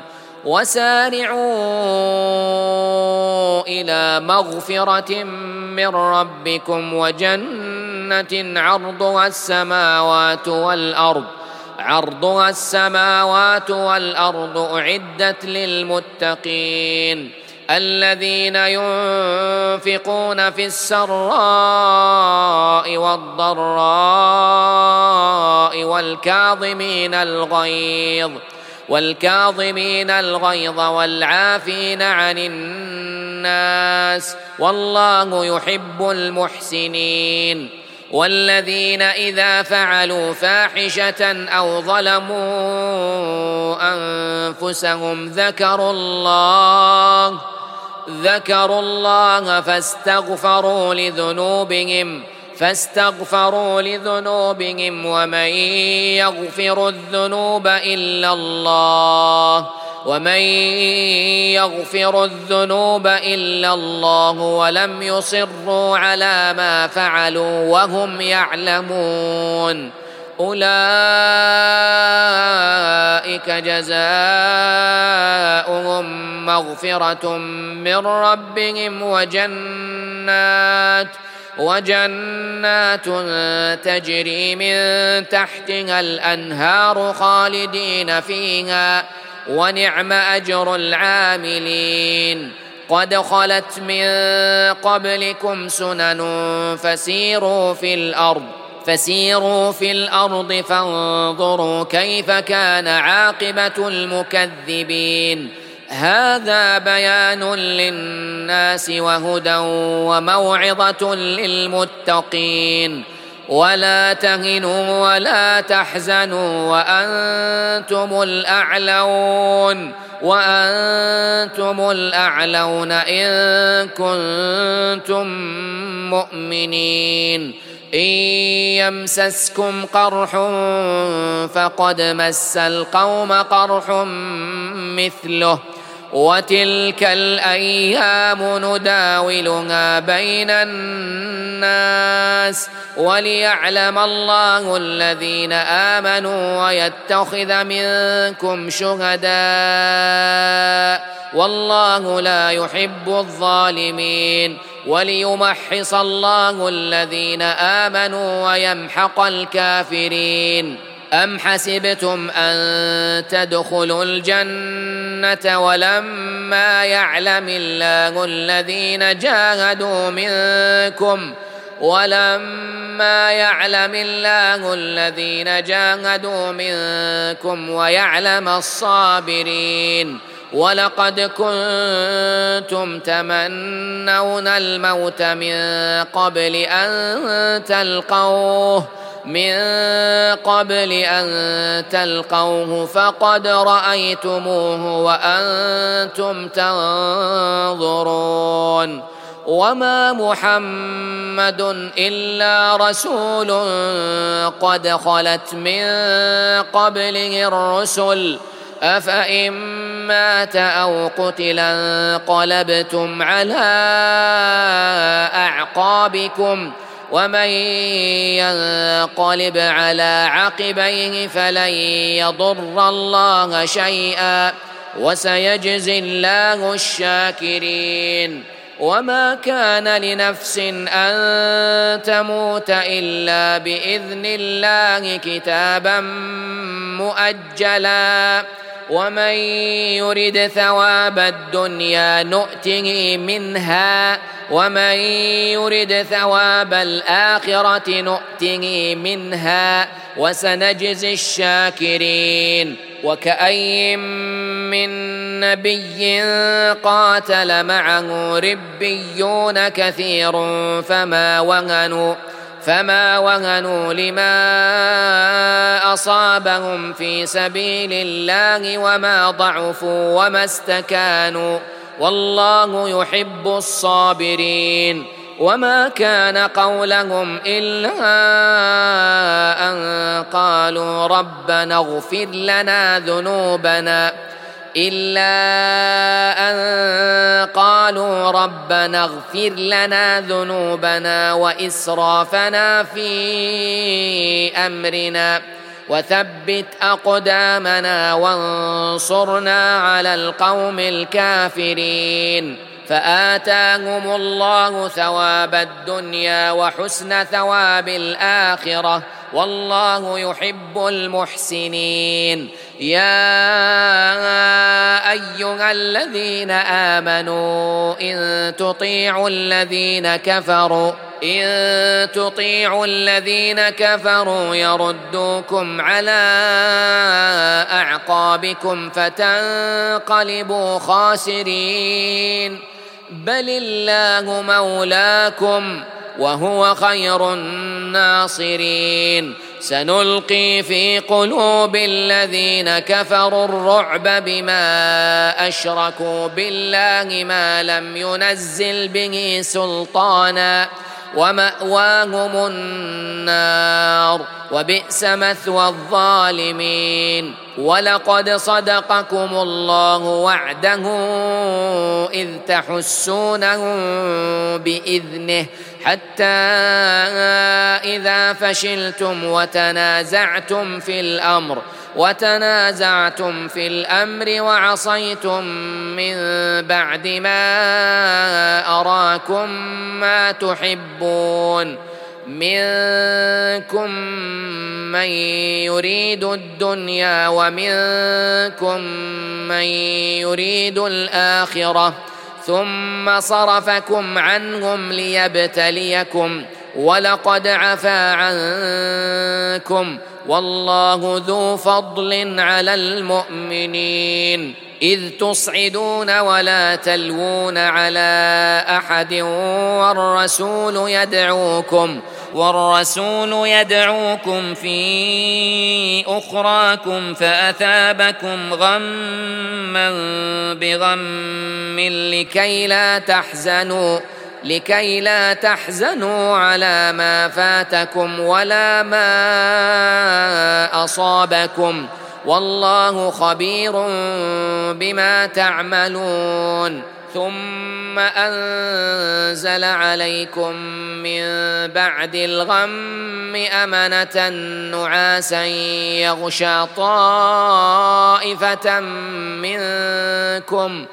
وسارعوا إلى مغفرة من ربكم وجنة عرضها السماوات والأرض عرضها السماوات والأرض أعدت للمتقين الذين ينفقون في السراء والضراء والكاظمين الغيظ والكاظمين الغيظ والعافين عن الناس والله يحب المحسنين والذين إذا فعلوا فاحشة أو ظلموا أنفسهم ذكروا الله ذكروا الله فاستغفروا لذنوبهم فاستغفروا لذنوبهم ومن يغفر الذنوب إلا الله ومن يغفر الذنوب إلا الله ولم يصروا على ما فعلوا وهم يعلمون أولئك جزاؤهم مغفرة من ربهم وجنات وجنات تجري من تحتها الأنهار خالدين فيها ونعم أجر العاملين قد خلت من قبلكم سنن فسيروا في الأرض فسيروا في الأرض فانظروا كيف كان عاقبة المكذبين هذا بيان للناس وهدى وموعظة للمتقين ولا تهنوا ولا تحزنوا وأنتم الأعلون وأنتم الأعلون إن كنتم مؤمنين إن يمسسكم قرح فقد مس القوم قرح مثله وتلك الأيام نداولها بين الناس وليعلم الله الذين آمنوا ويتخذ منكم شهداء والله لا يحب الظالمين وليمحص الله الذين آمنوا ويمحق الكافرين أم حسبتم أن تدخلوا الجنة ولما يعلم الله الذين جاهدوا منكم ولما يعلم الله الذين جاهدوا منكم ويعلم الصابرين ولقد كنتم تمنون الموت من قبل أن تلقوه من قبل أن تلقوه فقد رأيتموه وأنتم تنظرون وما محمد إلا رسول قد خلت من قبله الرسل أفإن مات أو قتل انقلبتم على أعقابكم ومن ينقلب على عقبيه فلن يضر الله شيئا وسيجزي الله الشاكرين. وما كان لنفس أن تموت إلا بإذن الله كتابا مؤجلا ومن يرد ثواب الدنيا نؤته منها ومن يرد ثواب الآخرة نؤته منها وسنجزي الشاكرين. وكأي من نبي قاتل معه ربيون كثير فما وهنوا فما وهنوا لما أصابهم في سبيل الله وما ضعفوا وما استكانوا والله يحب الصابرين. وما كان قولهم إلا أن قالوا ربنا اغفر لنا ذنوبنا إلا أن قالوا ربنا اغفر لنا ذنوبنا وإسرافنا في أمرنا وثبت أقدامنا وانصرنا على القوم الكافرين. فآتاهم الله ثواب الدنيا وحسن ثواب الآخرة والله يحب المحسنين. يا أيها الذين آمنوا إن تطيعوا الذين كفروا إن تطيعوا الذين كفروا يردوكم على أعقابكم فتنقلبوا خاسرين. بل الله مولاكم وهو خير الناصرين. سنلقي في قلوب الذين كفروا الرعب بما أشركوا بالله ما لم ينزل به سلطانا ومأواهم النار وبئس مثوى الظالمين. ولقد صدقكم الله وعده إذ تحسونهم بإذنه حتى إذا فشلتم وتنازعتم في الأمر وتنازعتم في الأمر وعصيتم من بعد ما أراكم ما تحبون منكم من يريد الدنيا ومنكم من يريد الآخرة ثم صرفكم عنهم ليبتليكم ولقد عفا عنكم والله ذو فضل على المؤمنين. إذ تصعدون ولا تلوون على أحد والرسول يدعوكم والرسول يدعوكم في أخراكم فأثابكم غما بغم لكي لا تحزنوا لكي لا تحزنوا على ما فاتكم ولا ما أصابكم والله خبير بما تعملون. ثم أنزل عليكم من بعد الغم أمنة نعاسا يغشى طائفة منكم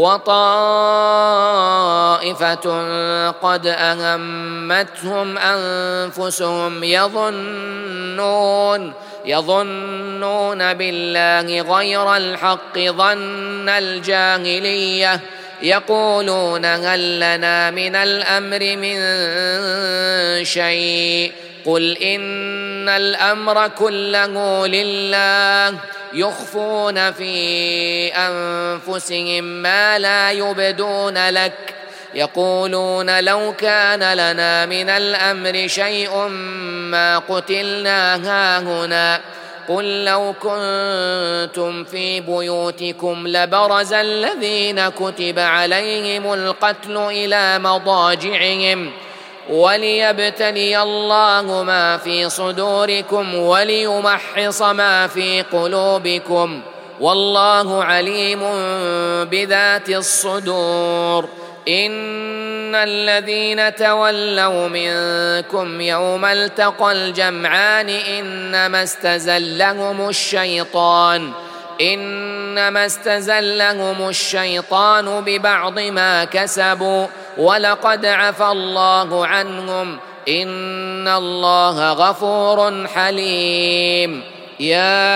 وطائفة قد أهمتهم أنفسهم يظنون يظنون بالله غير الحق ظن الجاهلية يقولون هل لنا من الأمر من شيء قل إن الأمر كله لله يخفون في أنفسهم ما لا يبدون لك يقولون لو كان لنا من الأمر شيء ما قتلنا هاهنا قل لو كنتم في بيوتكم لبرز الذين كتب عليهم القتل إلى مضاجعهم وليبتلي الله ما في صدوركم وليمحص ما في قلوبكم والله عليم بذات الصدور. إن الذين تولوا منكم يوم التقى الجمعان إنما استزلهم الشيطان إنما استزلهم الشيطان ببعض ما كسبوا ولقد عفى الله عنهم إن الله غفور حليم. يا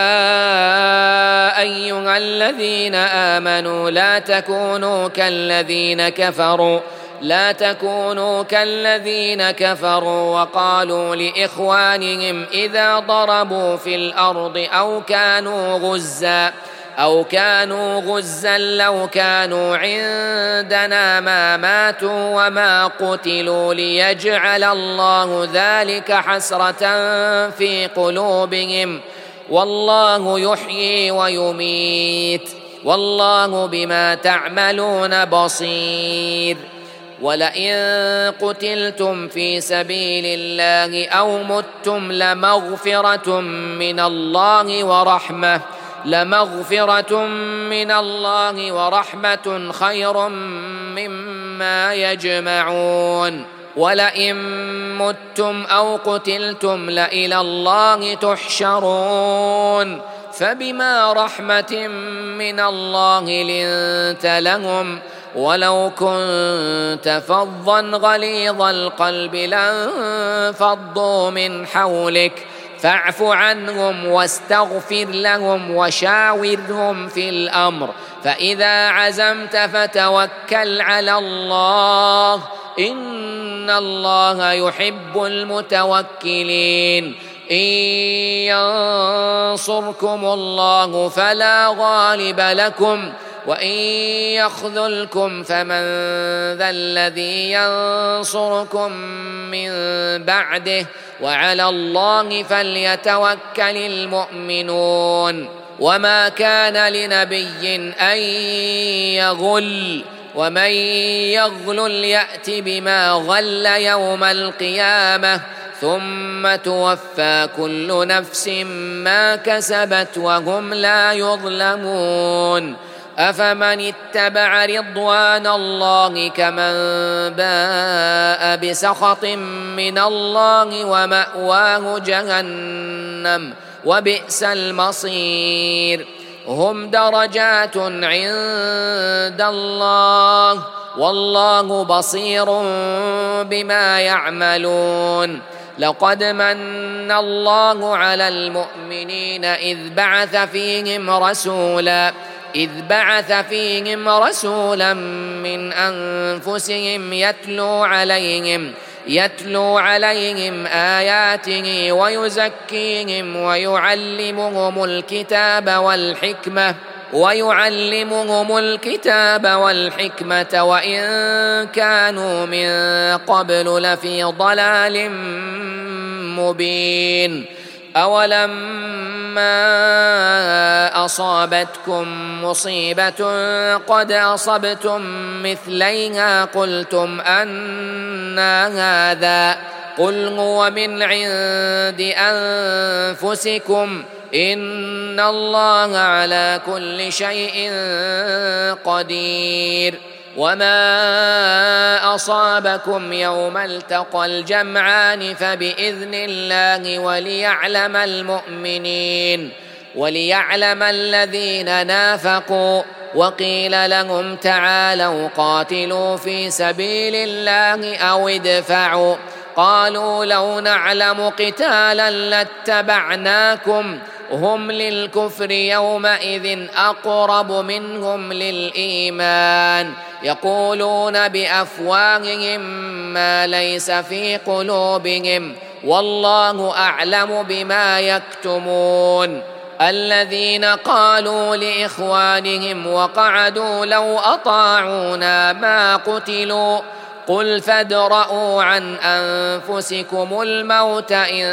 أيها الذين آمنوا لا تكونوا كالذين كفروا لا تكونوا كالذين كفروا وقالوا لإخوانهم إذا ضربوا في الأرض أو كانوا غزا أو كانوا غزا لو كانوا عندنا ما ماتوا وما قتلوا ليجعل الله ذلك حسرة في قلوبهم والله يحيي ويميت والله بما تعملون بصير. ولئن قتلتم في سبيل الله أو متم لمغفرة من الله ورحمة لمغفرة من الله ورحمة خير مما يجمعون. ولئن متم أو قتلتم لإلى الله تحشرون فبما رحمة من الله لنت لهم ولو كنت فظا غليظ القلب لانفضوا من حولك فاعف عنهم واستغفر لهم وشاورهم في الأمر فإذا عزمت فتوكل على الله إن الله يحب المتوكلين. إن ينصركم الله فلا غالب لكم وإن يخذلكم فمن ذا الذي ينصركم من بعده وعلى الله فليتوكل المؤمنون. وما كان لنبي أن يغل ومن يغل يأت بما غل يوم القيامة ثم توفى كل نفس ما كسبت وهم لا يظلمون. أفمن اتبع رضوان الله كمن باء بسخط من الله ومأواه جهنم وبئس المصير. هم درجات عند الله والله بصير بما يعملون. لقد من الله على المؤمنين إذ بعث فيهم رسولا إذ بعث فيهم رسولا من أنفسهم يتلو عليهم يتلو عليهم آياته ويزكيهم ويعلمهم الكتاب والحكمة ويعلمهم الكتاب والحكمة وإن كانوا من قبل لفي ضلال مبين. أولما أصابتكم مصيبة قد أصبتم مثليها قلتم أنى هذا قل هو من عند أنفسكم إن الله على كل شيء قدير. وما أصابكم يوم التقى الجمعان فبإذن الله وليعلم المؤمنين وليعلم الذين نافقوا. وقيل لهم تعالوا قاتلوا في سبيل الله أو ادفعوا قالوا لو نعلم قتالا لاتبعناكم هم للكفر يومئذ أقرب منهم للإيمان يقولون بأفواههم ما ليس في قلوبهم والله أعلم بما يكتمون. الذين قالوا لإخوانهم وقعدوا لو أطاعونا ما قتلوا قل فادرءوا عن أنفسكم الموت إن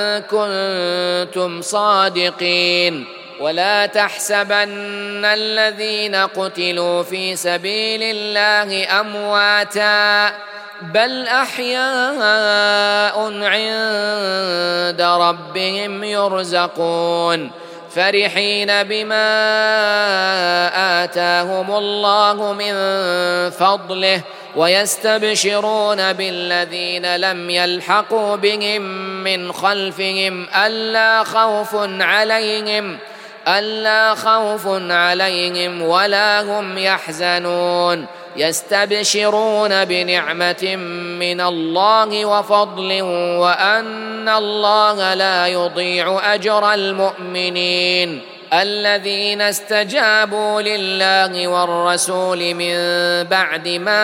كنتم صادقين. ولا تحسبن الذين قتلوا في سبيل الله أمواتا بل أحياء عند ربهم يرزقون فرحين بما آتاهم الله من فضله ويستبشرون بالذين لم يلحقوا بهم من خلفهم ألا خوف عليهم ألا خوف عليهم ولا هم يحزنون يستبشرون بنعمة من الله وفضل وأن الله لا يضيع أجر المؤمنين الذين استجابوا لله والرسول من بعد ما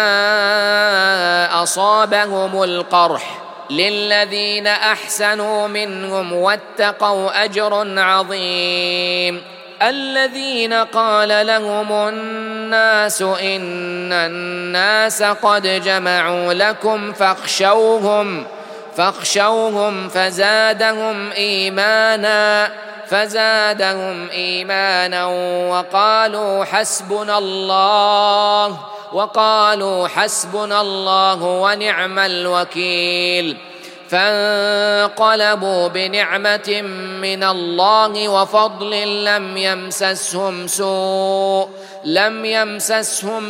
أصابهم القرح للذين أحسنوا منهم واتقوا أجر عظيم الذين قال لهم الناس إن الناس قد جمعوا لكم فاخشوهم فاخشوهم فزادهم إيمانا فزادهم إيمانا وقالوا حسبنا الله وقالوا حسبنا الله ونعم الوكيل فانقلبوا بنعمة من الله وفضل لم يمسسهم سوء لم يمسسهم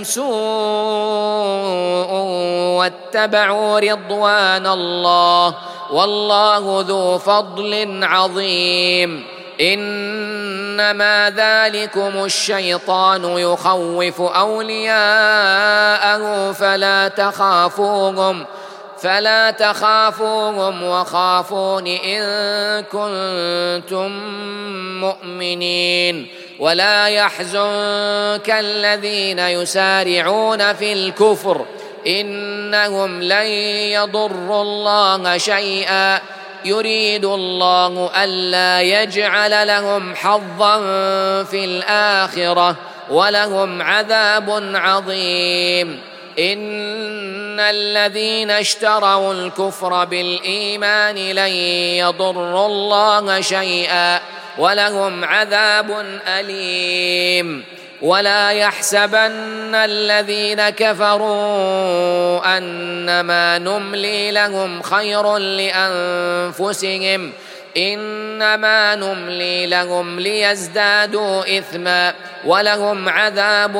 سوء واتبعوا رضوان الله والله ذو فضل عظيم إنما ذلكم الشيطان يخوف أولياءه فلا تخافوهم فلا تخافوهم وخافون إن كنتم مؤمنين ولا يحزنك الذين يسارعون في الكفر إنهم لن يضروا الله شيئا يريد الله ألا يجعل لهم حظا في الآخرة ولهم عذاب عظيم إن الذين اشتروا الكفر بالإيمان لن يضروا الله شيئا ولهم عذاب أليم ولا يحسبن الذين كفروا أنما نملي لهم خير لأنفسهم إنما نملي لهم ليزدادوا إثما ولهم عذاب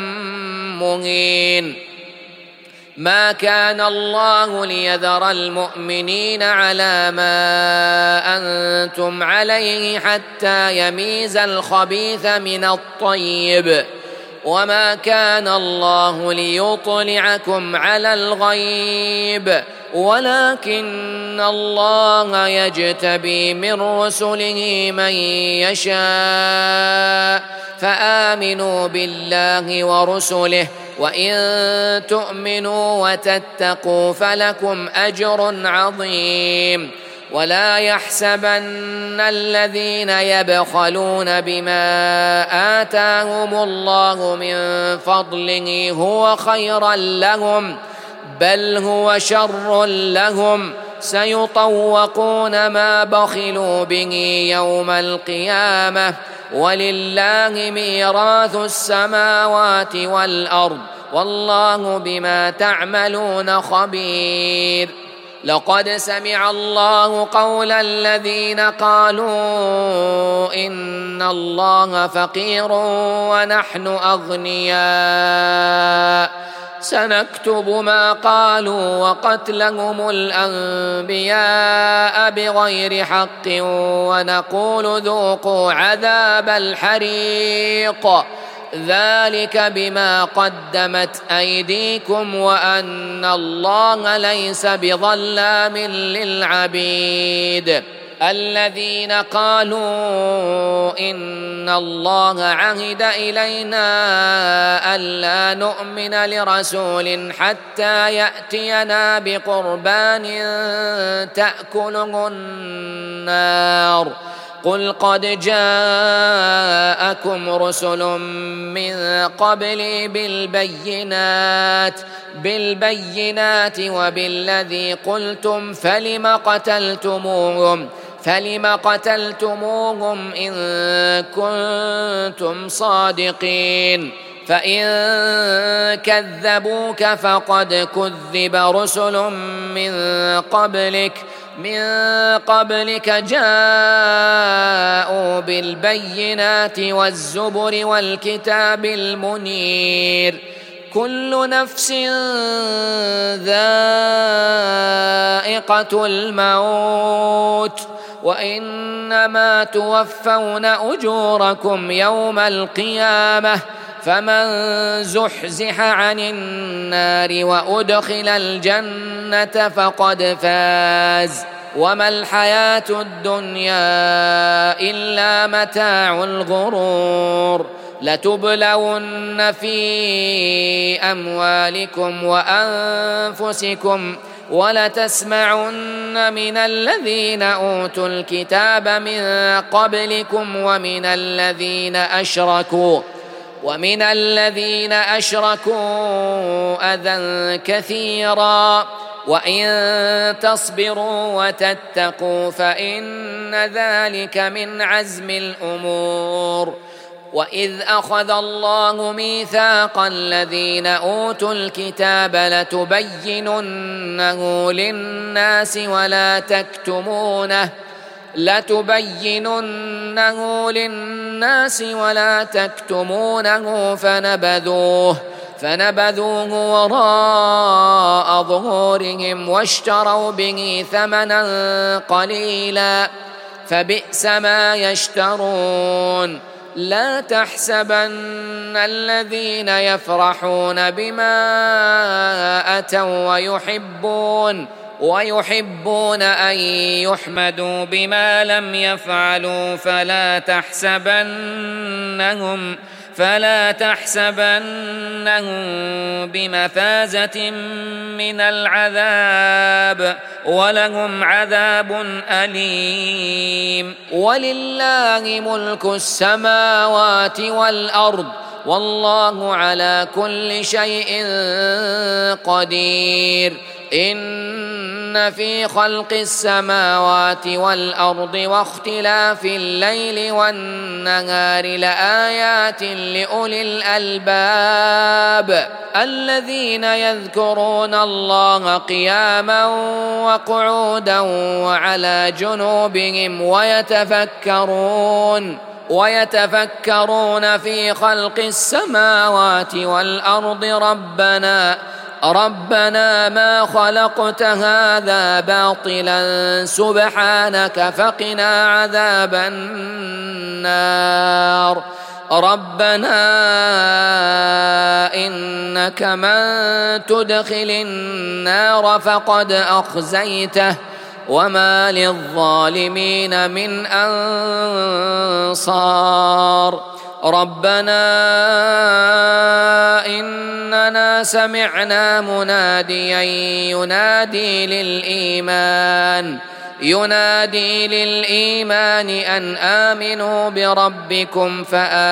مهين ما كان الله ليذر المؤمنين على ما أنتم عليه حتى يميز الخبيث من الطيب وما كان الله ليطلعكم على الغيب ولكن الله يجتبي من رسله من يشاء فآمنوا بالله ورسله وإن تؤمنوا وتتقوا فلكم أجر عظيم ولا يحسبن الذين يبخلون بما آتاهم الله من فضله هو خيرا لهم بل هو شر لهم سيطوقون ما بخلوا به يوم القيامة ولله ميراث السماوات والأرض والله بما تعملون خبير لقد سمع الله قول الذين قالوا إن الله فقير ونحن أغنياء سنكتب ما قالوا وقتلهم الأنبياء بغير حق ونقول ذوقوا عذاب الحريق ذلك بما قدمت أيديكم وأن الله ليس بظلام للعبيد الذين قالوا إن الله عهد إلينا ألا نؤمن لرسول حتى يأتينا بقربان تأكله النار قل قد جاءكم رسل من قبلي بالبينات بالبينات وبالذي قلتم فلم قتلتموهم فلم قتلتموهم إن كنتم صادقين فإن كذبوك فقد كذب رسل من قبلك من قبلك جاءوا بالبينات والزبر والكتاب المنير كل نفس ذائقة الموت وإنما توفون أجوركم يوم القيامة فمن زحزح عن النار وأدخل الجنة فقد فاز وما الحياة الدنيا إلا متاع الغرور لتبلون في أموالكم وأنفسكم ولتسمعن من الذين أوتوا الكتاب من قبلكم ومن الذين أشركوا ومن الذين أشركوا أذى كثيرا وإن تصبروا وتتقوا فإن ذلك من عزم الأمور وإذ أخذ الله ميثاق الذين أوتوا الكتاب لتبيننه للناس ولا تكتمونه لتبيننه للناس ولا تكتمونه فنبذوه فنبذوه وراء ظهورهم واشتروا به ثمنا قليلا فبئس ما يشترون لا تحسبن الذين يفرحون بما أتوا ويحبون ويحبون أن يحمدوا بما لم يفعلوا فلا تحسبنهم فلا تحسبنهم بمفازة من العذاب ولهم عذاب أليم ولله ملك السماوات والأرض والله على كل شيء قدير إن في خلق السماوات والأرض واختلاف الليل والنهار لآيات لأولي الألباب الذين يذكرون الله قياما وقعودا وعلى جنوبهم ويتفكرون ويتفكرون في خلق السماوات والأرض ربنا ربنا ما خلقت هذا باطلا سبحانك فقنا عذاب النار ربنا إنك من تدخل النار فقد أخزيته وما للظالمين من أنصار ربنا إننا سمعنا مناديا ينادي للإيمان ينادي للإيمان أن آمنوا بربكم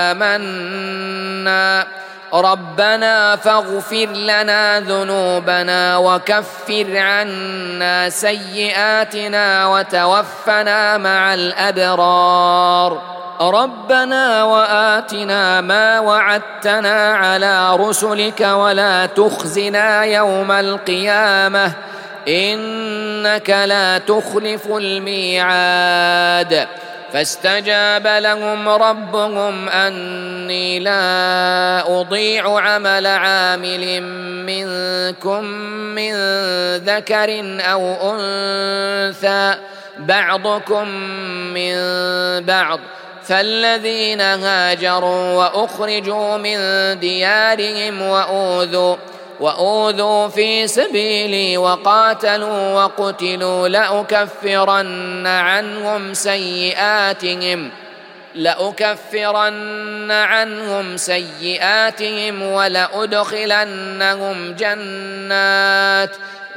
فآمنا ربنا فاغفر لنا ذنوبنا وكفر عنا سيئاتنا وتوفنا مع الأبرار ربنا وآتنا ما وعدتنا على رسلك ولا تخزنا يوم القيامة إنك لا تخلف الميعاد فاستجاب لهم ربهم أني لا أضيع عمل عامل منكم من ذكر أو أنثى بعضكم من بعض فالذين هاجروا وأخرجوا من ديارهم وأوذوا وأوذوا في سبيلي وقاتلوا وقتلوا لأكفرن عنهم سيئاتهم لأكفرن عنهم سيئاتهم ولأدخلنهم جنات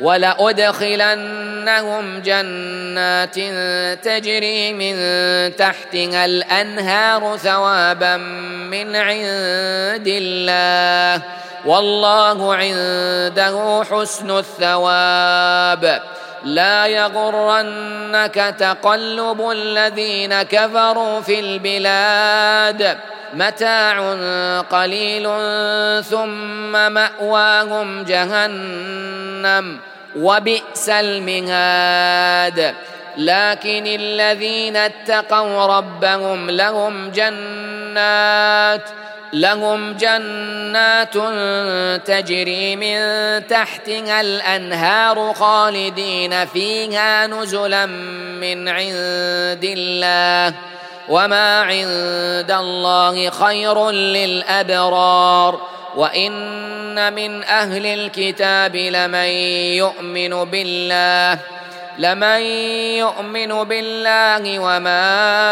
ولأدخلنهم جنات تجري من تحتها الأنهار ثوابا من عند الله والله عنده حسن الثواب لا يغرنك تقلب الذين كفروا في البلاد متاع قليل ثم مأواهم جهنم وبئس المهاد لكن الذين اتقوا ربهم لهم جنات لهم جنات تجري من تحتها الأنهار خالدين فيها نزلا من عند الله وما عند الله خير للأبرار وإن من أهل الكتاب لمن يؤمن بالله لمن يؤمن بالله وما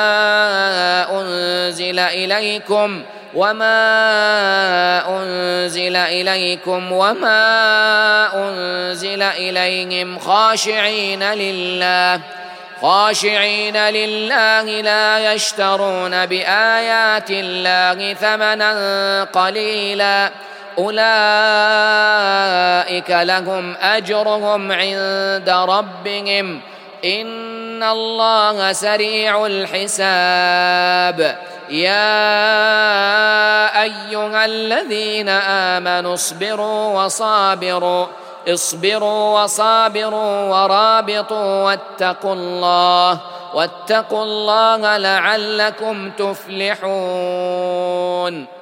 أنزل إليكم وما أنزل إليكم وما أنزل إليهم خاشعين لله خاشعين لله لا يشترون بآيات الله ثمنا قليلا أولئك لهم أجرهم عند ربهم إن الله سريع الحساب يا أيها الذين آمنوا اصبروا وصابروا اصبروا وصابروا ورابطوا واتقوا الله واتقوا الله لعلكم تفلحون.